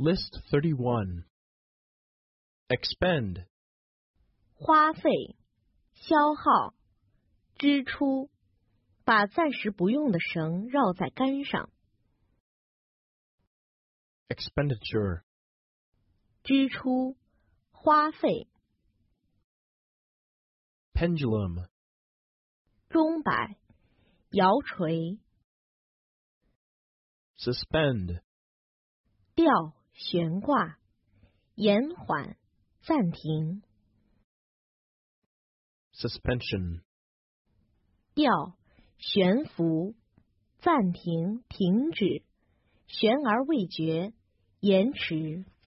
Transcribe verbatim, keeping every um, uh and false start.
List thirty-one. Expend. 花费、消耗、支出，把暂时不用的绳绕在杆上。 Expenditure. 支出、花费。 Pendulum. 钟摆、摇锤。 Suspend. 吊、悬挂、延缓、暂停。 Suspension. 吊、悬浮、暂停、停止、悬而未决、延迟。